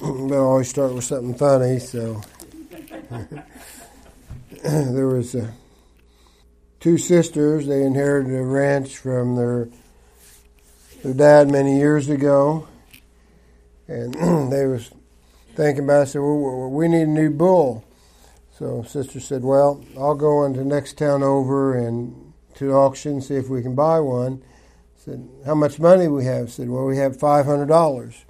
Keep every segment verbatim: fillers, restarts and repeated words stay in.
But I always start with something funny, so there was uh, two sisters. They inherited a ranch from their their dad many years ago, and they was thinking about it. Said, well, we need a new bull. So sister said, well, I'll go into the next town over and to the auction, see if we can buy one. Said, how much money we have? Said, well, we have five hundred dollars.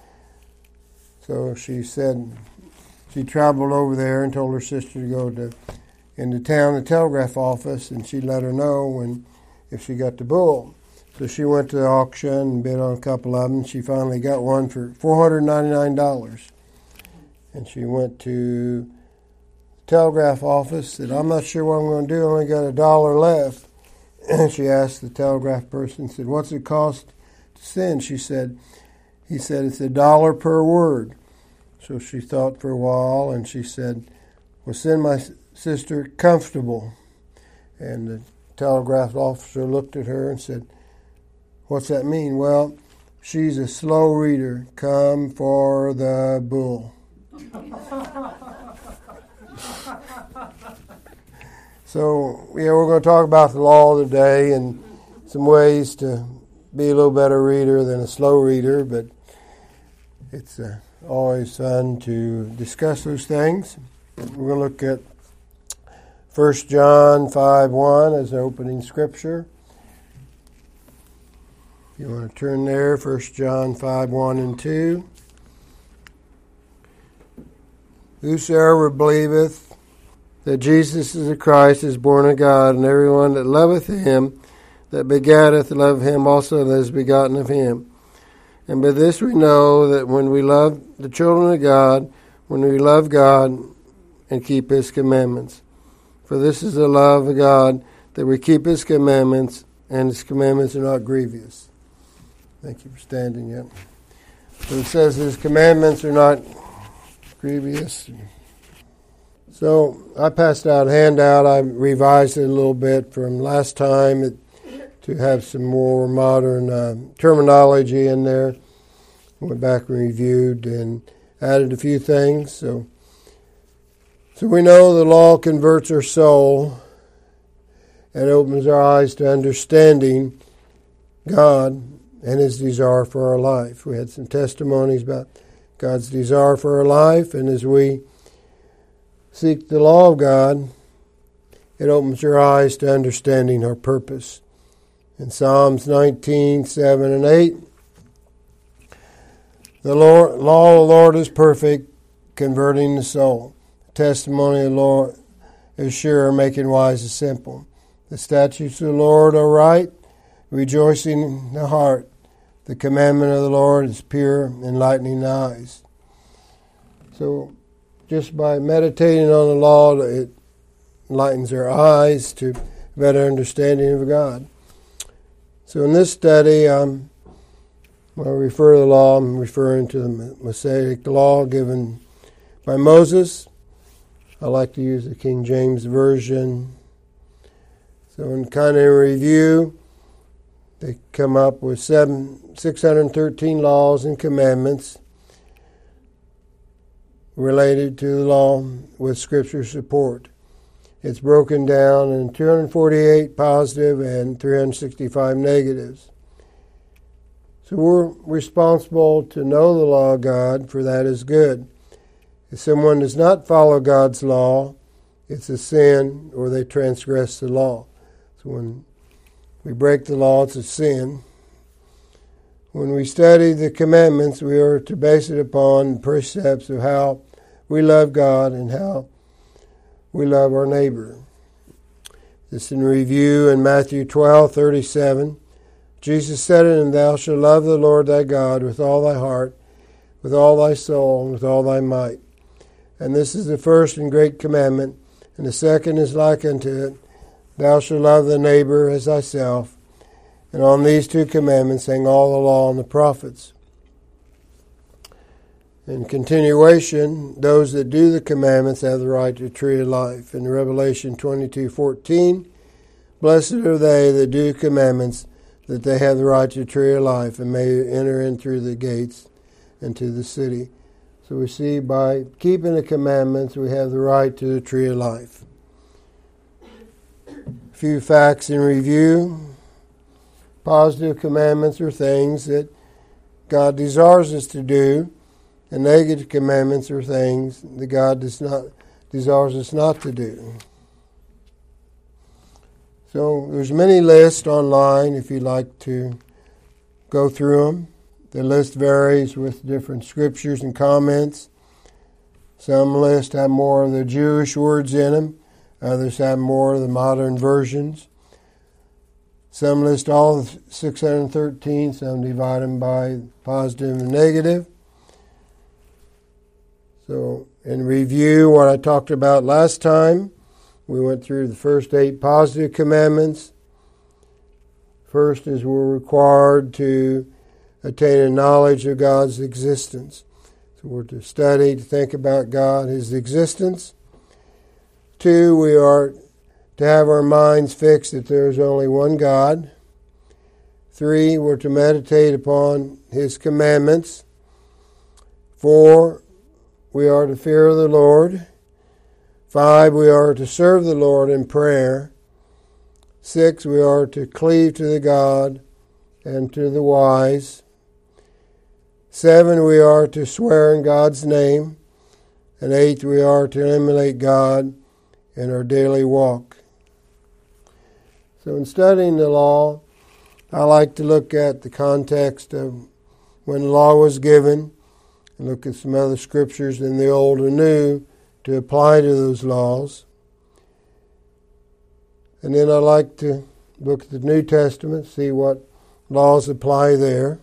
So she said she traveled over there and told her sister to go to into town, the telegraph office, and she'd let her know when if she got the bull. So she went to the auction and bid on a couple of them. She finally got one for four hundred ninety-nine dollars. And she went to the telegraph office, said, I'm not sure what I'm going to do. I only got a dollar left. And she asked the telegraph person, said, what's it cost to send? She said, he said, it's a dollar per word. So she thought for a while, and she said, well, send my sister comfortable. And the telegraph officer looked at her and said, what's that mean? Well, she's a slow reader. Come for the bull. So, yeah, we're going to talk about the law today and some ways to be a little better reader than a slow reader, but it's uh, always fun to discuss those things. We're going to look at First John five one as the opening scripture. If you want to turn there, First John five one and two. Whosoever believeth that Jesus is the Christ is born of God, and everyone that loveth him that begetteth loveth him also that is begotten of him. And by this we know that when we love the children of God, when we love God and keep his commandments. For this is the love of God, that we keep his commandments, and his commandments are not grievous. Thank you for standing yet. So it says his commandments are not grievous. So I passed out a handout. I revised it a little bit from last time it, to have some more modern uh, terminology in there. Went back and reviewed and added a few things. So, so we know the law converts our soul and opens our eyes to understanding God and his desire for our life. We had some testimonies about God's desire for our life, and as we seek the law of God, it opens your eyes to understanding our purpose. In Psalms nineteen, seven and eight, the Lord, law of the Lord is perfect, converting the soul. The testimony of the Lord is sure, making wise the simple. The statutes of the Lord are right, rejoicing in the heart. The commandment of the Lord is pure, enlightening the eyes. So, just by meditating on the law, it enlightens our eyes to better understanding of God. So in this study, um, when I refer to the law, I'm referring to the Mosaic law given by Moses. I like to use the King James Version. So in kind of review, they come up with seven, six hundred thirteen laws and commandments related to the law with Scripture support. It's broken down in two hundred forty-eight positive and three hundred sixty-five negatives. So we're responsible to know the law of God, for that is good. If someone does not follow God's law, it's a sin, or they transgress the law. So when we break the law, it's a sin. When we study the commandments, we are to base it upon precepts of how we love God and how we love our neighbor. This in review in Matthew twelve, thirty-seven. Jesus said unto him, thou shalt love the Lord thy God with all thy heart, with all thy soul, and with all thy might. And this is the first and great commandment, and the second is like unto it, thou shalt love thy neighbor as thyself. And on these two commandments hang all the law and the prophets. In continuation, those that do the commandments have the right to a tree of life. In Revelation twenty-two fourteen, blessed are they that do commandments, that they have the right to a tree of life, and may enter in through the gates into the city. So we see by keeping the commandments, we have the right to the tree of life. A few facts in review. Positive commandments are things that God desires us to do, and negative commandments are things that God does not desires us not to do. So there's many lists online if you'd like to go through them. The list varies with different scriptures and comments. Some lists have more of the Jewish words in them. Others have more of the modern versions. Some list all six hundred thirteen. Some divide them by positive and negative. So in review, what I talked about last time, we went through the first eight positive commandments. First is we're required to attain a knowledge of God's existence. So we're to study, to think about God, His existence. Two, we are to have our minds fixed that there is only one God. Three, we're to meditate upon His commandments. Four, we are to fear the Lord. Five, we are to serve the Lord in prayer. Six, we are to cleave to the God and to the wise. Seven, we are to swear in God's name. And eighth, we are to emulate God in our daily walk. So in studying the law, I like to look at the context of when the law was given and look at some other scriptures in the Old and New to apply to those laws. And then I like to look at the New Testament, see what laws apply there.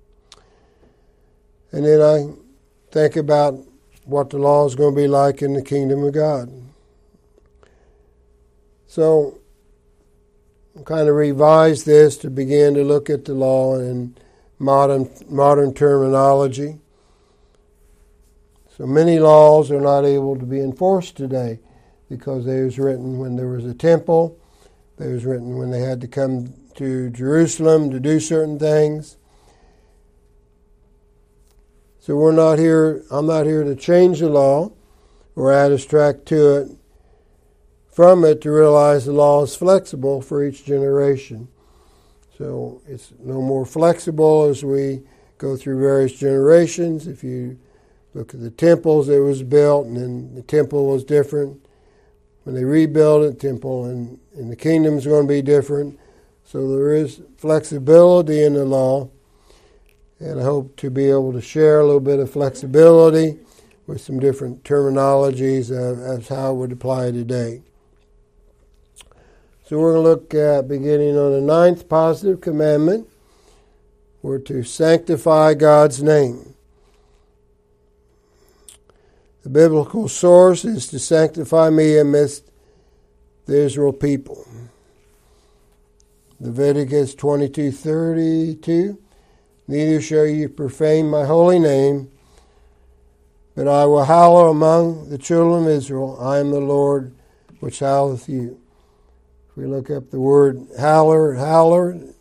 And then I think about what the law is going to be like in the kingdom of God. So I kind of revised this to begin to look at the law in modern modern terminology. So many laws are not able to be enforced today because they was written when there was a temple. They was written when they had to come to Jerusalem to do certain things. So we're not here, I'm not here to change the law or add a track to it, from it to realize the law is flexible for each generation. So it's no more flexible as we go through various generations. If you look at the temples that was built, and then the temple was different. When they rebuild it, temple and, and the kingdom is going to be different. So there is flexibility in the law. And I hope to be able to share a little bit of flexibility with some different terminologies of, as how it would apply today. So we're going to look at beginning on the ninth positive commandment. We're to sanctify God's name. The biblical source is to sanctify me amidst the Israel people. Leviticus twenty-two thirty-two. Neither shall you profane my holy name, but I will hallow among the children of Israel. I am the Lord which halloweth you. If we look up the word hallowed, hallowed,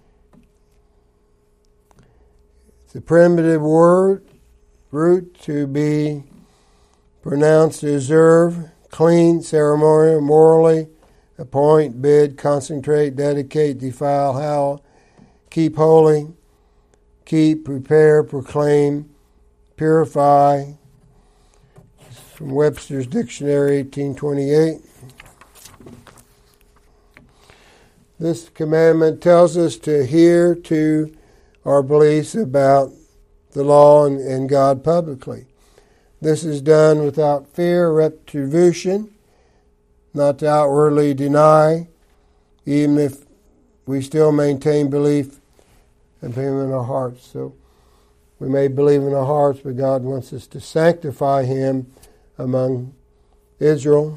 it's a primitive word, root to be pronounced to deserve, clean, ceremonial, morally, appoint, bid, concentrate, dedicate, defile, hallow, keep holy, keep, prepare, proclaim, purify. From Webster's Dictionary, eighteen twenty-eight. This commandment tells us to adhere to our beliefs about the law and, and God publicly. This is done without fear or retribution, not to outwardly deny, even if we still maintain belief of Him in our hearts. So we may believe in our hearts, but God wants us to sanctify Him among Israel.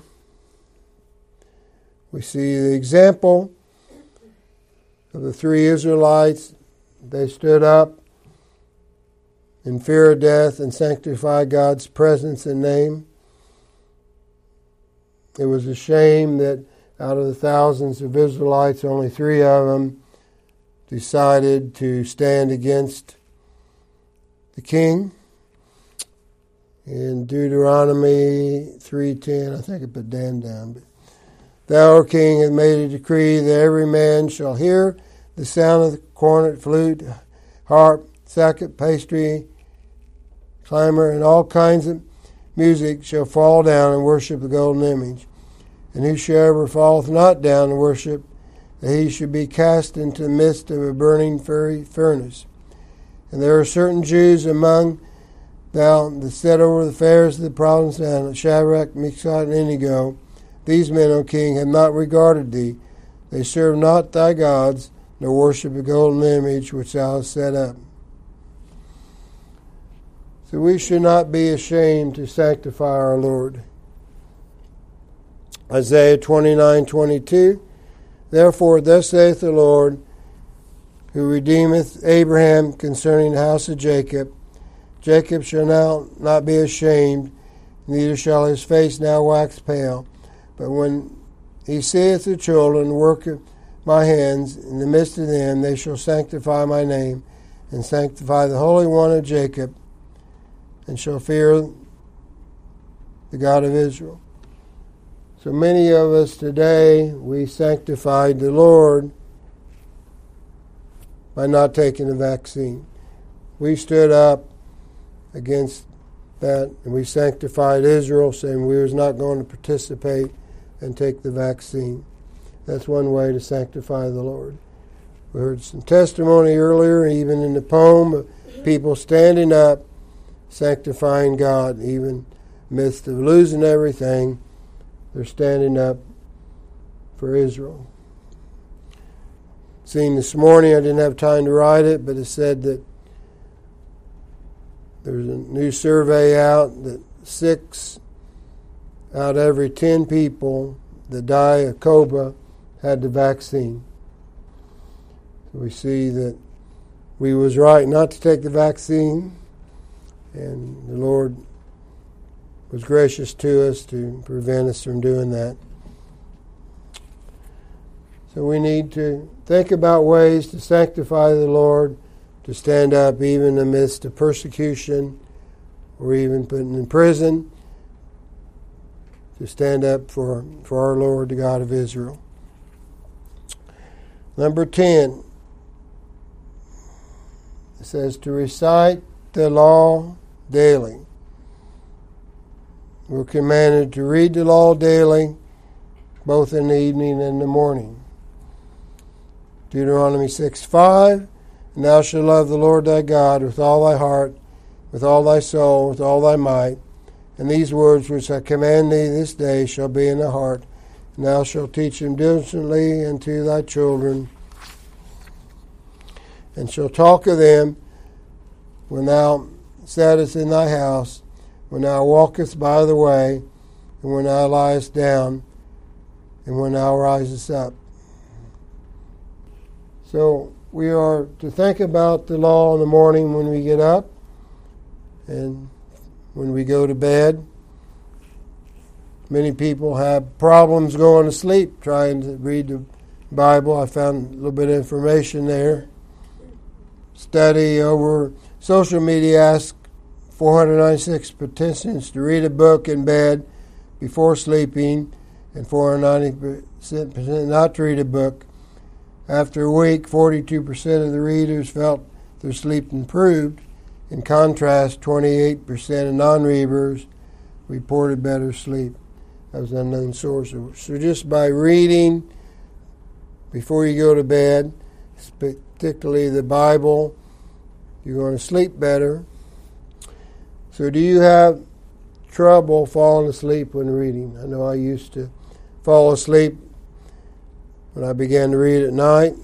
We see the example of the three Israelites. They stood up in fear of death and sanctified God's presence and name. It was a shame that out of the thousands of Israelites, only three of them decided to stand against the king. In Deuteronomy three ten, I think I put Dan down. But thou, O king, hast made a decree that every man shall hear the sound of the cornet, flute, harp, sacket, pastry, clamor, and all kinds of music shall fall down and worship the golden image. And whosoever falleth not down and worship, that he should be cast into the midst of a burning fiery furnace. And there are certain Jews among thou that set over the affairs of the province of Shadrach, Meshach, and Abednego. These men, O king, have not regarded thee. They serve not thy gods, nor worship the golden image which thou hast set up. So we should not be ashamed to sanctify our Lord. Isaiah twenty-nine twenty-two. Therefore thus saith the Lord, who redeemeth Abraham concerning the house of Jacob, Jacob shall now not be ashamed, neither shall his face now wax pale. But when he seeth the children work of my hands, in the midst of them they shall sanctify my name, and sanctify the Holy One of Jacob, and shall fear the God of Israel. So many of us today, we sanctified the Lord by not taking the vaccine. We stood up against that, and we sanctified Israel, saying we was not going to participate and take the vaccine. That's one way to sanctify the Lord. We heard some testimony earlier, even in the poem, of people standing up, sanctifying God, even in the midst of losing everything. They're standing up for Israel. Seen this morning, I didn't have time to write it, but it said that there's a new survey out that six out of every ten people that die of COVID had the vaccine. So we see that we was right not to take the vaccine, and the Lord was gracious to us to prevent us from doing that. So we need to think about ways to sanctify the Lord, to stand up even in the midst of persecution or even put in prison, to stand up for, for our Lord, the God of Israel. Number ten, it says to recite the law daily. We're commanded to read the law daily, both in the evening and the morning. Deuteronomy six five, and thou shalt love the Lord thy God with all thy heart, with all thy soul, with all thy might. And these words which I command thee this day shall be in thy heart, and thou shalt teach them diligently unto thy children, and shalt talk of them when thou sittest in thy house, when thou walkest by the way, and when thou liest down, and when thou risest up. So we are to think about the law in the morning when we get up and when we go to bed. Many people have problems going to sleep trying to read the Bible. I found a little bit of information there. Study over social media asked four hundred ninety-six participants to read a book in bed before sleeping, and four hundred ninety percent not to read a book. After a week, forty-two percent of the readers felt their sleep improved. In contrast, twenty-eight percent of non-readers reported better sleep. That was an unknown source. So just by reading before you go to bed, particularly the Bible, you're going to sleep better. So do you have trouble falling asleep when reading? I know I used to fall asleep when I began to read at night.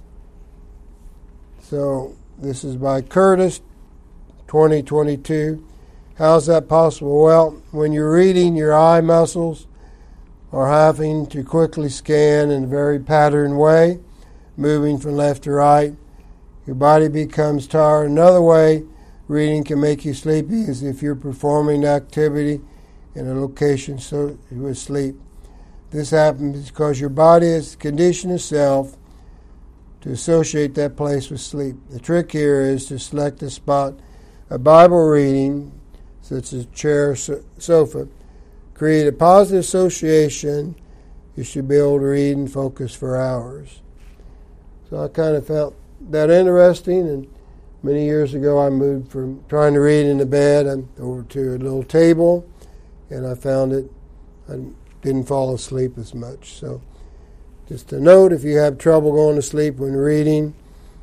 So this is by Curtis, twenty twenty-two. How's that possible? Well, when you're reading, your eye muscles are having to quickly scan in a very patterned way, moving from left to right. Your body becomes tired. Another way reading can make you sleepy is if you're performing activity in a location so you would sleep. This happens because your body has conditioned itself to associate that place with sleep. The trick here is to select a spot of Bible reading such as chair, so- sofa, create a positive association. You should be able to read and focus for hours. So I kind of felt that interesting, and many years ago I moved from trying to read in the bed over to a little table, and I found it, I didn't fall asleep as much. So just a note, if you have trouble going to sleep when reading,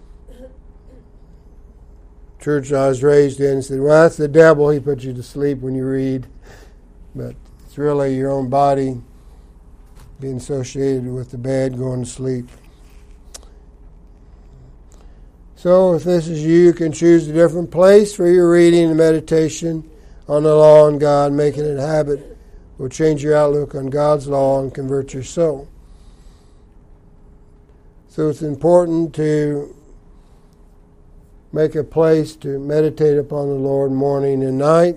church I was raised in said, well, that's the devil, he puts you to sleep when you read. But it's really your own body being associated with the bed, going to sleep. So if this is you, you can choose a different place for your reading and meditation on the law and God. Making it a habit will change your outlook on God's law and convert your soul. So it's important to make a place to meditate upon the Lord morning and night,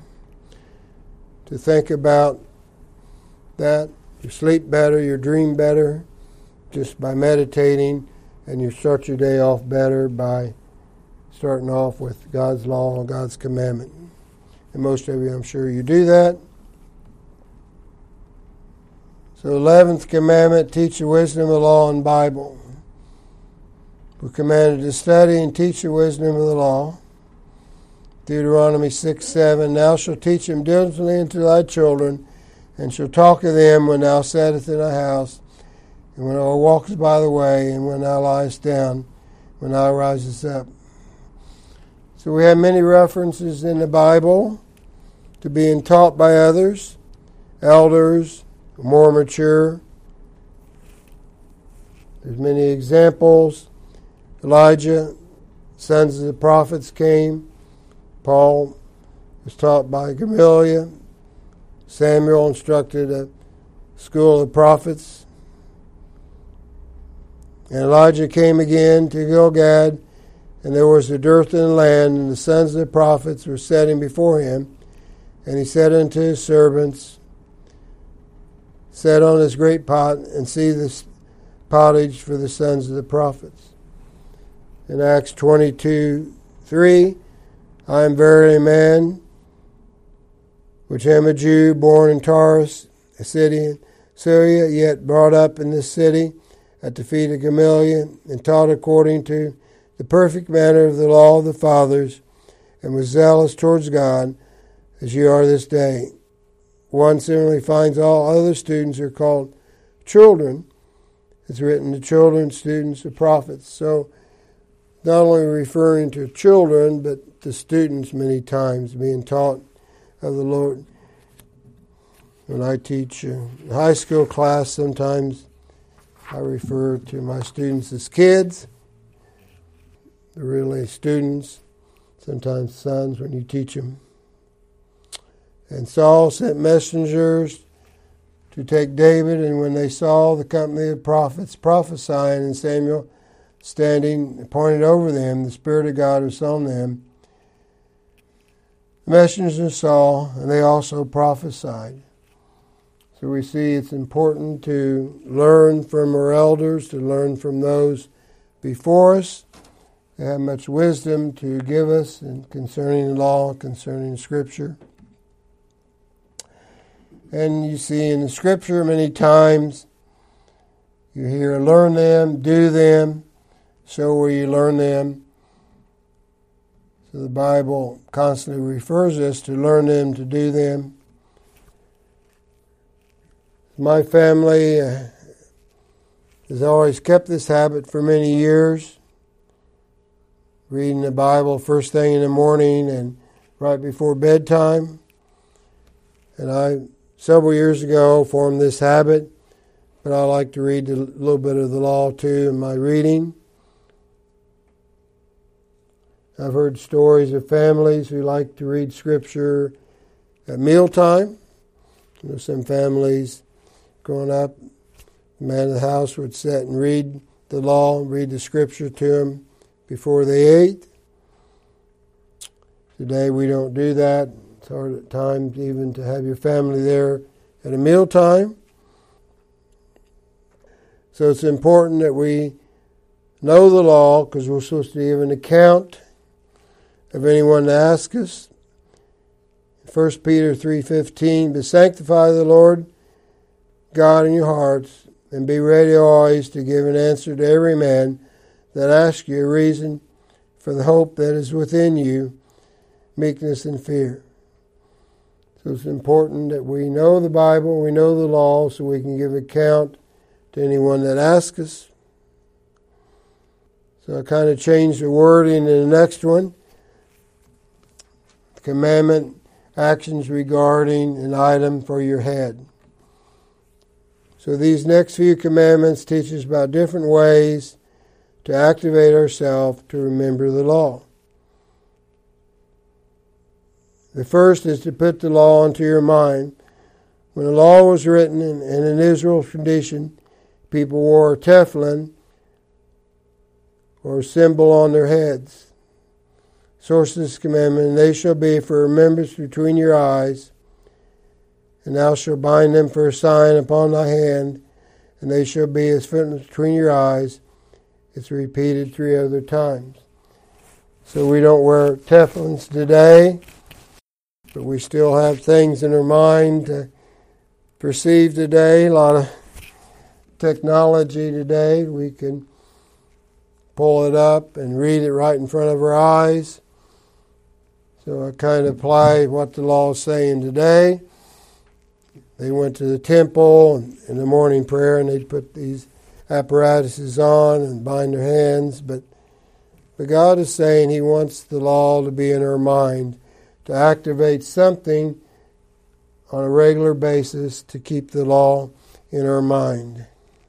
to think about that. You sleep better, you dream better just by meditating, and you start your day off better by starting off with God's law and God's commandment. And most of you, I'm sure you do that. So the eleventh commandment, teach the wisdom of the law and Bible. We're commanded to study and teach the wisdom of the law. Deuteronomy six seven, thou shalt teach them diligently unto thy children, and shalt talk of them when thou sittest in thy house, and when thou walkest by the way, and when thou liest down, when thou risest up. So we have many references in the Bible to being taught by others, elders, more mature. There's many examples. Elijah, sons of the prophets came. Paul was taught by Gamaliel. Samuel instructed a school of prophets. And Elijah came again to Gilgad, and there was a dearth in the land, and the sons of the prophets were setting before him. And he said unto his servants, set on this great pot, and see this pottage for the sons of the prophets. In Acts twenty-two three, I am verily a man, which am a Jew, born in Tarsus, a city in Syria, yet brought up in this city at the feet of Gamaliel, and taught according to the perfect manner of the law of the fathers, and was zealous towards God, as you are this day. One similarly finds all other students are called children. It's written to children, students, of prophets. So not only referring to children, but to students many times being taught of the Lord. When I teach a high school class, sometimes I refer to my students as kids. They're really students, sometimes sons when you teach them. And Saul sent messengers to take David, and when they saw the company of prophets prophesying, and Samuel standing pointed over them, the Spirit of God was on them. The messengers saw, and they also prophesied. So we see it's important to learn from our elders, to learn from those before us. They have much wisdom to give us and concerning the law, concerning Scripture. And you see in the Scripture many times you hear learn them, do them, show where you learn them. So the Bible constantly refers us to learn them, to do them. My family uh, has always kept this habit for many years, reading the Bible first thing in the morning and right before bedtime. And I, several years ago, formed this habit, but I like to read a little bit of the law too in my reading. I've heard stories of families who like to read Scripture at mealtime. You know, some families growing up, the man of the house would sit and read the law, read the Scripture to them before they ate. Today we don't do that. It's hard at times even to have your family there at a mealtime. So it's important that we know the law, because we're supposed to give an account of anyone that asks us. First Peter three fifteen, but sanctify the Lord God in your hearts, and be ready always to give an answer to every man that asks you a reason for the hope that is within you, meekness and fear. So it's important that we know the Bible, we know the law, so we can give account to anyone that asks us. So I kind of changed the wording in the next one. Commandment, actions regarding an item for your head. So these next few commandments teach us about different ways to activate ourselves to remember the law. The first is to put the law into your mind. When the law was written, and in Israel's tradition, people wore a tefillin or a symbol on their heads. Source of this commandment, and they shall be for remembrance between your eyes, and thou shalt bind them for a sign upon thy hand, and they shall be as footnotes between your eyes. It's repeated three other times. So we don't wear tefillins today, but we still have things in our mind to perceive today. A lot of technology today. We can pull it up and read it right in front of our eyes. So I kind of apply what the law is saying today. They went to the temple in the morning prayer, and they'd put these apparatuses on and bind their hands. But, but God is saying He wants the law to be in our mind, to activate something on a regular basis to keep the law in our mind.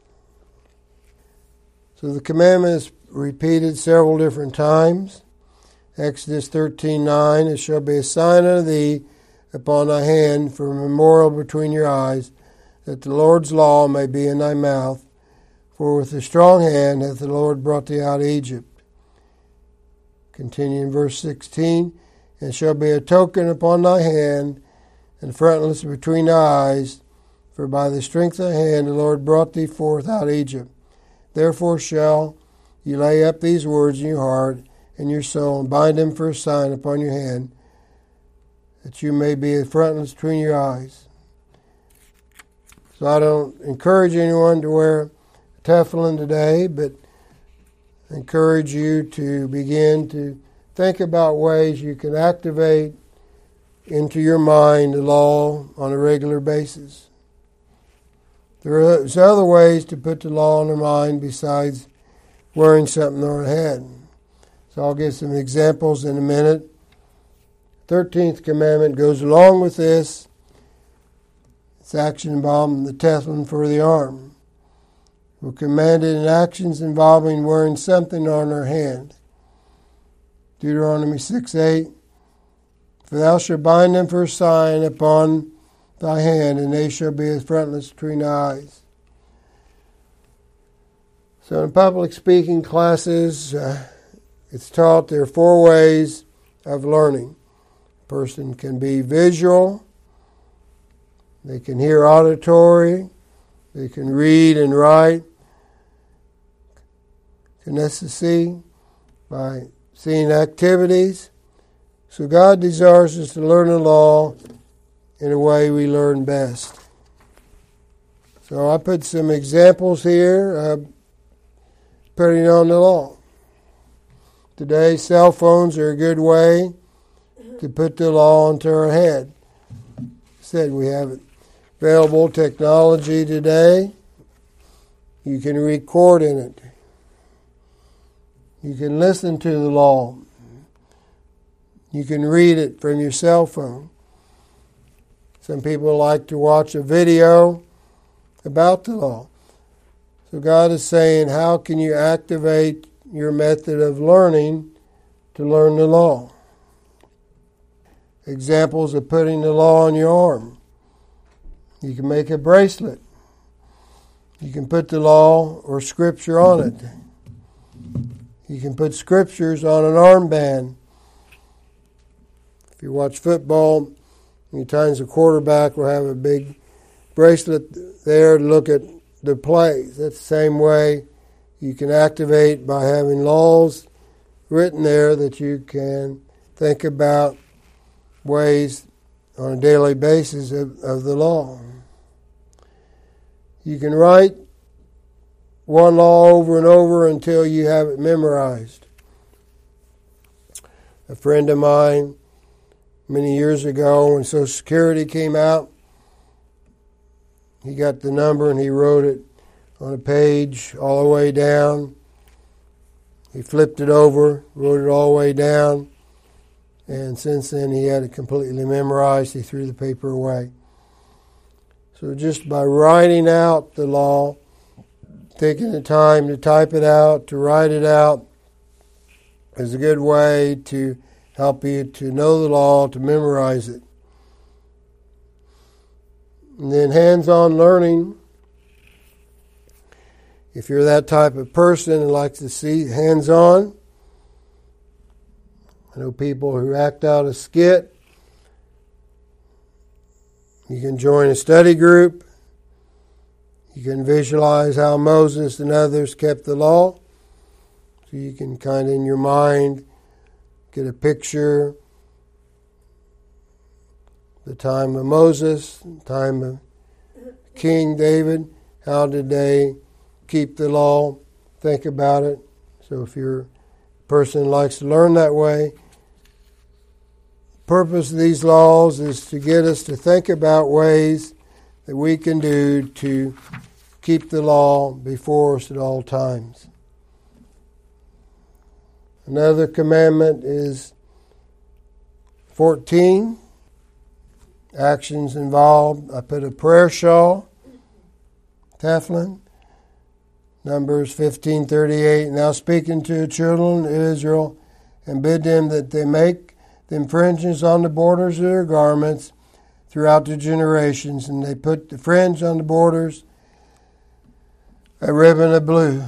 So the commandment is repeated several different times. Exodus thirteen nine, it shall be a sign unto thee upon thy hand for a memorial between your eyes, that the Lord's law may be in thy mouth. For with a strong hand hath the Lord brought thee out of Egypt. Continue in verse sixteen, and shall be a token upon thy hand, and frontlets between thy eyes, for by the strength of thy hand the Lord brought thee forth out of Egypt. Therefore shall you lay up these words in your heart and your soul, and bind them for a sign upon your hand, that you may be a frontlets between your eyes. So I don't encourage anyone to wear tefillin today, but encourage you to begin to think about ways you can activate into your mind the law on a regular basis. There's other ways to put the law on our mind besides wearing something on our head. So I'll give some examples in a minute. Thirteenth commandment goes along with this. It's action involving the tefillin for the arm. We're commanded in actions involving wearing something on our hand. Deuteronomy six eight, for thou shalt bind them for a sign upon thy hand, and they shall be as frontlets between thy eyes. So in public speaking classes, uh, it's taught there are four ways of learning. A person can be visual, they can hear auditory, they can read and write, kinesthesia, by seeing activities. So God desires us to learn the law in a way we learn best. So I put some examples here of putting on the law. Today, cell phones are a good way to put the law into our head. I said we have available technology today. You can record in it. You can listen to the law. You can read it from your cell phone. Some people like to watch a video about the law. So God is saying, how can you activate your method of learning to learn the law? Examples of putting the law on your arm. You can make a bracelet. You can put the law or scripture on it. You can put scriptures on an armband. If you watch football, many times the quarterback will have a big bracelet there to look at the plays. That's the same way you can activate by having laws written there that you can think about ways on a daily basis of, of the law. You can write one law over and over until you have it memorized. A friend of mine, many years ago, when Social Security came out, he got the number and he wrote it on a page all the way down. He flipped it over, wrote it all the way down, and since then he had it completely memorized. He threw the paper away. So just by writing out the law, taking the time to type it out, to write it out, is a good way to help you to know the law, to memorize it. And then hands-on learning. If you're that type of person and likes to see hands-on, I know people who act out a skit. You can join a study group. You can visualize how Moses and others kept the law. So you can kind of in your mind get a picture. The time of Moses, the time of King David, how did they keep the law? Think about it. So if you're a person who likes to learn that way, the purpose of these laws is to get us to think about ways that we can do to keep the law before us at all times. Another commandment is fourteen. Actions involved. I put a prayer shawl, Teflon. Numbers fifteen thirty-eight. Now speaking to the children of Israel, and bid them that they make them fringes on the borders of their garments throughout the generations, and they put the fringe on the borders, a ribbon of blue.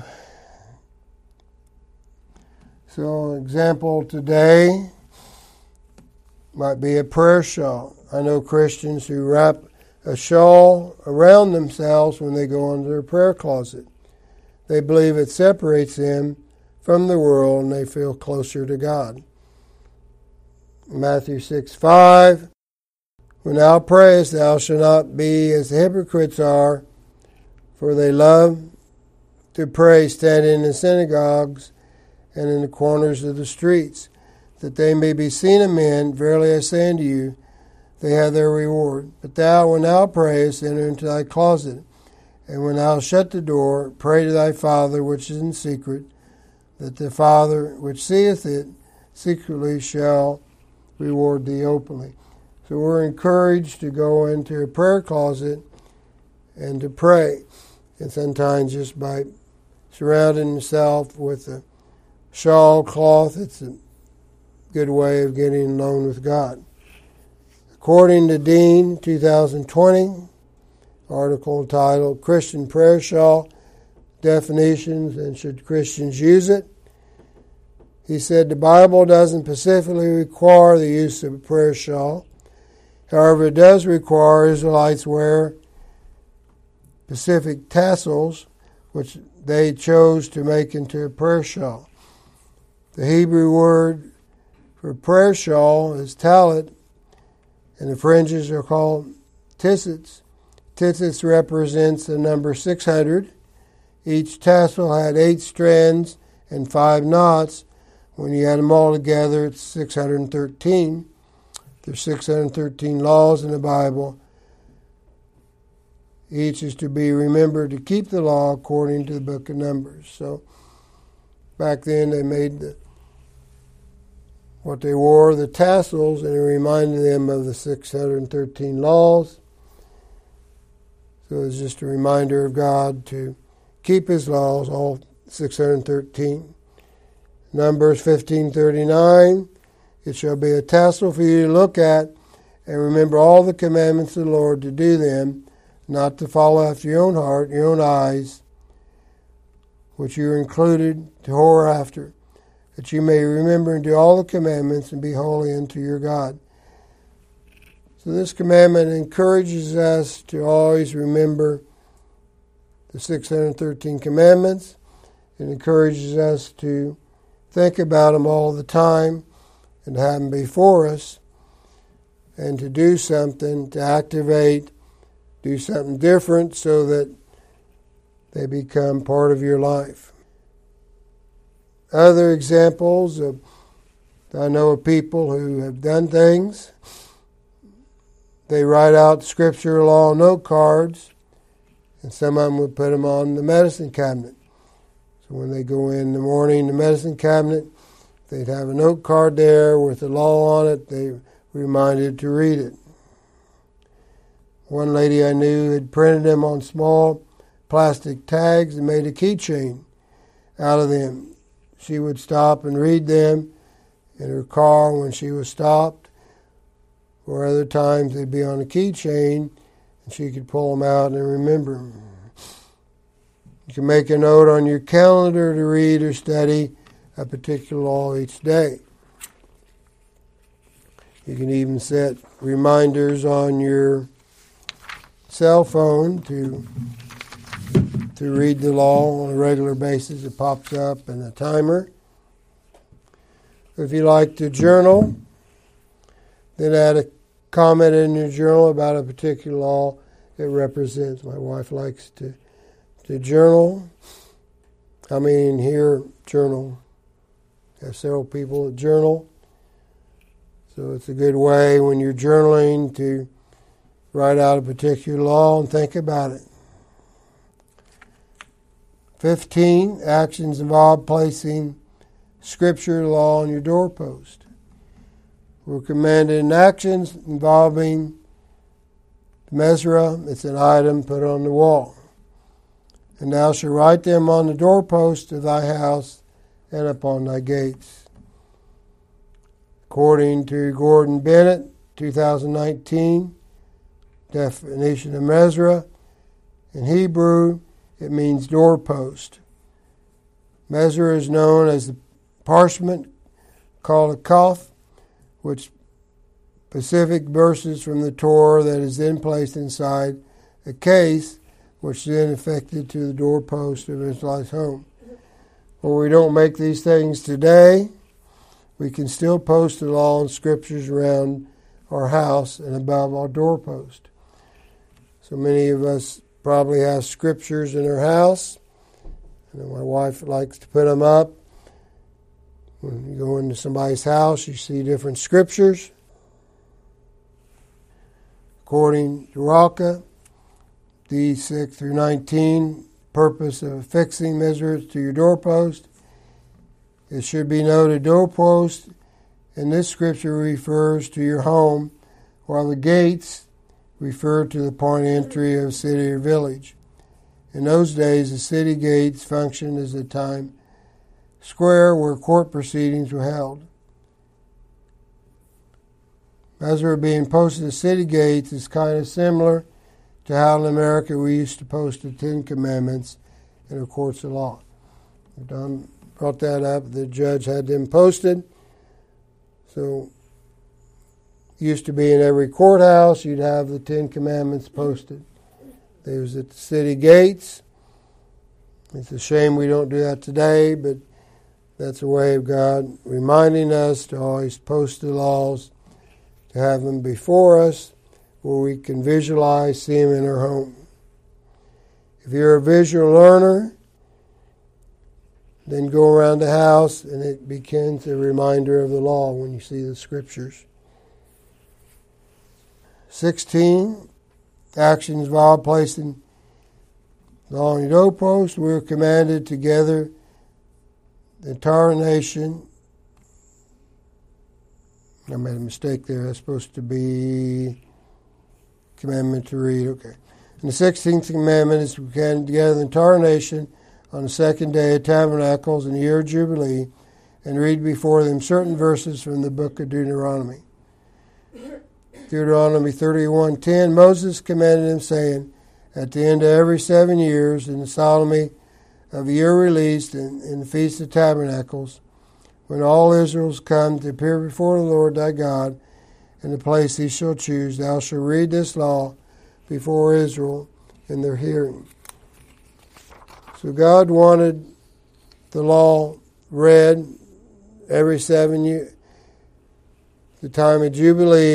So an example today might be a prayer shawl. I know Christians who wrap a shawl around themselves when they go into their prayer closet. They believe it separates them from the world and they feel closer to God. Matthew six five, when thou prayest, thou shalt not be as the hypocrites are, for they love to pray standing in the synagogues and in the corners of the streets, that they may be seen of men. Verily I say unto you, they have their reward. But thou, when thou prayest, enter into thy closet, and when thou shut the door, pray to thy Father which is in secret, that the Father which seeth it secretly shall reward thee openly. So we're encouraged to go into a prayer closet and to pray. And sometimes just by surrounding himself with a shawl cloth, it's a good way of getting alone with God. According to Dean, two thousand twenty, article entitled Christian Prayer Shawl, Definitions and Should Christians Use It? He said the Bible doesn't specifically require the use of a prayer shawl. However, it does require Israelites wear specific tassels, which they chose to make into a prayer shawl. The Hebrew word for prayer shawl is talit, and the fringes are called tzitzits. Tzitzits represents the number six hundred. Each tassel had eight strands and five knots. When you add them all together, it's six hundred thirteen. There's six hundred thirteen laws in the Bible. Each is to be remembered to keep the law according to the book of Numbers. So back then they made the, what they wore, the tassels, and it reminded them of the six hundred thirteen laws. So it's just a reminder of God to keep his laws, all six hundred thirteen. Numbers fifteen thirty-nine, it shall be a tassel for you to look at and remember all the commandments of the Lord to do them, not to follow after your own heart, your own eyes, which you are included to whore after, that you may remember and do all the commandments and be holy unto your God. So this commandment encourages us to always remember the six hundred thirteen commandments. It encourages us to think about them all the time and have them before us. and to do something, to activate, do something different so that they become part of your life. Other examples of, I know of people who have done things. They write out scripture law note cards, and some of them would put them on the medicine cabinet. So when they go in the morning, the medicine cabinet, they'd have a note card there with the law on it. They were reminded to read it. One lady I knew had printed them on small plastic tags and made a keychain out of them. She would stop and read them in her car when she was stopped, or other times they'd be on a keychain and she could pull them out and remember them. You can make a note on your calendar to read or study a particular law each day. You can even set reminders on your cell phone to to read the law on a regular basis. It pops up in a timer. If you like to journal, then add a comment in your journal about a particular law it represents. My wife likes to, to journal. I mean, here, journal. I have several people that journal. So it's a good way when you're journaling to write out a particular law and think about it. Fifteen, actions involve placing scripture law on your doorpost. We're commanded in actions involving Mezrah. It's an item put on the wall. And thou shalt write them on the doorpost of thy house and upon thy gates. According to Gordon Bennett, two thousand nineteen, definition of Mezrah, in Hebrew, it means doorpost. Mezrah is known as the parchment called a kaf, which specific verses from the Torah that is then placed inside a case, which then affected to the doorpost of Israel's home. Well, we don't make these things today. We can still post the law and scriptures around our house and above our doorpost. So many of us probably have scriptures in our house. And my wife likes to put them up. When you go into somebody's house, you see different scriptures. According to Raka, D six through nineteen, purpose of affixing measures to your doorpost. It should be noted doorpost in this scripture refers to your home, while the gates refer to the point of entry of a city or village. In those days, the city gates functioned as a time square where court proceedings were held. As we're being posted at city gates is kind of similar to how in America we used to post the Ten Commandments in the courts of law. Don brought that up. The judge had them posted. So used to be in every courthouse, you'd have the Ten Commandments posted. They was at the city gates. It's a shame we don't do that today, but that's a way of God reminding us to always post the laws, to have them before us where we can visualize, see them in our home. If you're a visual learner, then go around the house and it becomes a reminder of the law when you see the scriptures. sixteen, actions involve placing law on your doorpost. We are commanded to gather the entire nation. I made a mistake there. That's supposed to be commandment to read. Okay. And the sixteenth commandment is to gather the entire nation on the second day of Tabernacles in the year of Jubilee and read before them certain verses from the book of Deuteronomy. Deuteronomy thirty-one ten, Moses commanded him, saying, at the end of every seven years, in the solemnity of the year released in, in the Feast of Tabernacles, when all Israel's come to appear before the Lord thy God in the place he shall choose, thou shalt read this law before Israel in their hearing. So God wanted the law read every seven years, the time of Jubilee,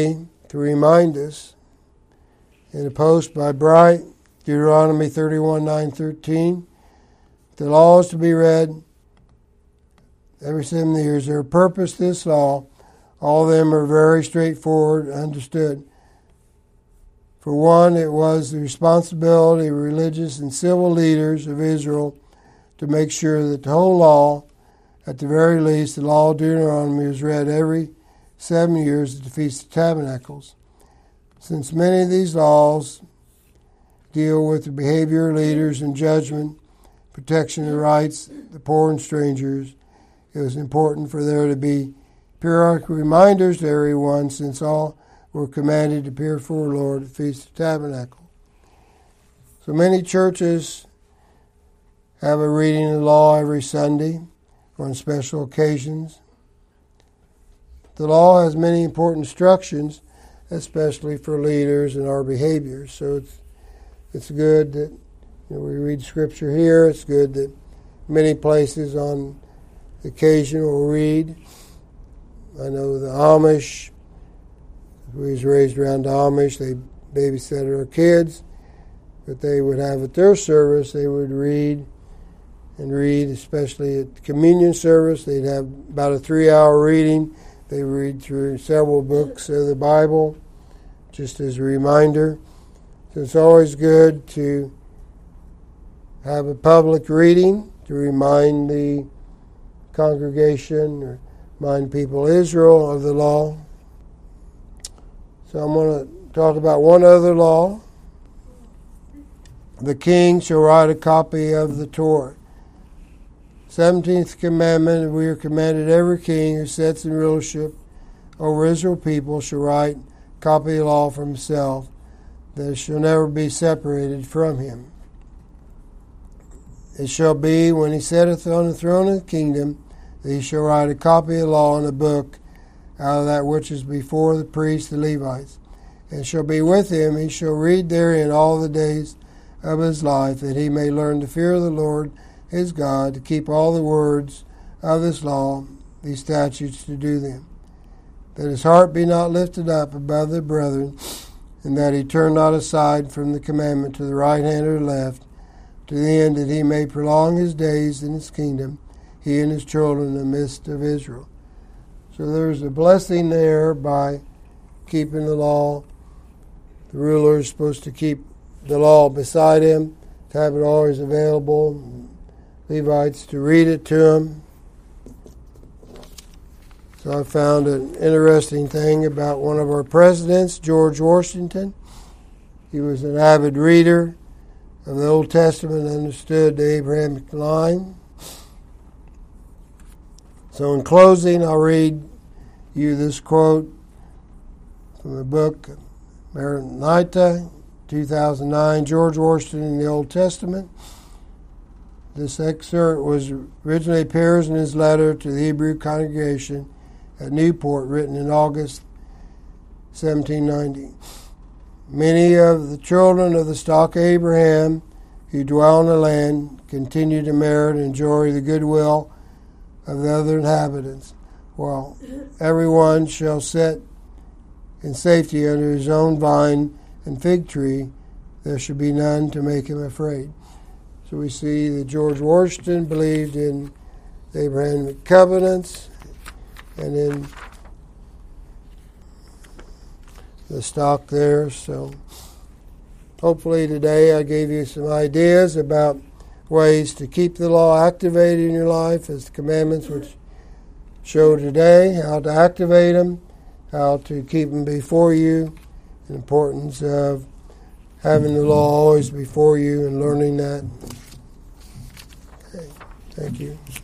to remind us in a post by Bright, Deuteronomy thirty-one, nine, thirteen. The law is to be read every seven years. Their purpose, this law, all of them are very straightforward, understood. For one, it was the responsibility of religious and civil leaders of Israel to make sure that the whole law, at the very least, the law of Deuteronomy, was read every seven years at the Feast of Tabernacles. Since many of these laws deal with the behavior of leaders and judgment, protection of rights, the poor and strangers, it was important for there to be periodic reminders to everyone, since all were commanded to appear before the Lord at the Feast of Tabernacles. So many churches have a reading of the law every Sunday or on special occasions. The law has many important instructions, especially for leaders and our behaviors. So it's it's good that you know, we read Scripture here. It's good that many places on occasion will read. I know the Amish, we was raised around the Amish, they babysat our kids, but they would have at their service, they would read and read, especially at the communion service. They'd have about a three-hour reading. They read through several books of the Bible, just as a reminder. So it's always good to have a public reading to remind the congregation or remind people of Israel of the law. So I'm going to talk about one other law. The king shall write a copy of the Torah. Seventeenth commandment, we are commanded every king who sits in rulership over Israel people shall write a copy of the law for himself, that it shall never be separated from him. It shall be, when he sitteth on the throne of the kingdom, that he shall write a copy of the law in a book out of that which is before the priests, the Levites, and shall be with him. He shall read therein all the days of his life, that he may learn to fear the Lord his God, to keep all the words of this law, these statutes, to do them, that his heart be not lifted up above the brethren, and that he turn not aside from the commandment to the right hand or the left, to the end that he may prolong his days in his kingdom, he and his children in the midst of Israel. So there's a blessing there by keeping the law. The ruler is supposed to keep the law beside him, to have it always available, Levites to read it to him. So I found an interesting thing about one of our presidents, George Washington. He was an avid reader of the Old Testament, understood the Abrahamic line. So in closing, I'll read you this quote from the book Maranatha, two thousand nine, George Washington in the Old Testament. This excerpt was originally appears in his letter to the Hebrew congregation at Newport, written in August seventeen ninety. Many of the children of the stock of Abraham who dwell in the land continue to merit and enjoy the goodwill of the other inhabitants, while everyone shall sit in safety under his own vine and fig tree, there should be none to make him afraid. So we see that George Washington believed in the Abrahamic covenants and in the stock there. So hopefully today I gave you some ideas about ways to keep the law activated in your life as the commandments which show today, how to activate them, how to keep them before you, the importance of having the law always before you and learning that. Okay, thank you.